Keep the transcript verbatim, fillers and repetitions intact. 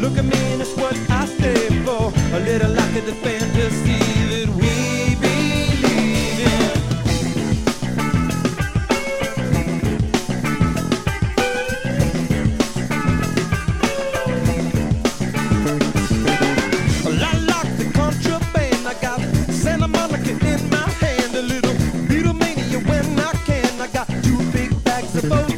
Look at me and it's what I stay for. A little like the fantasy that we believe in. Well, I like the contraband. I got Santa Monica in my hand. A little Beatlemania when I can. I got two big bags of both.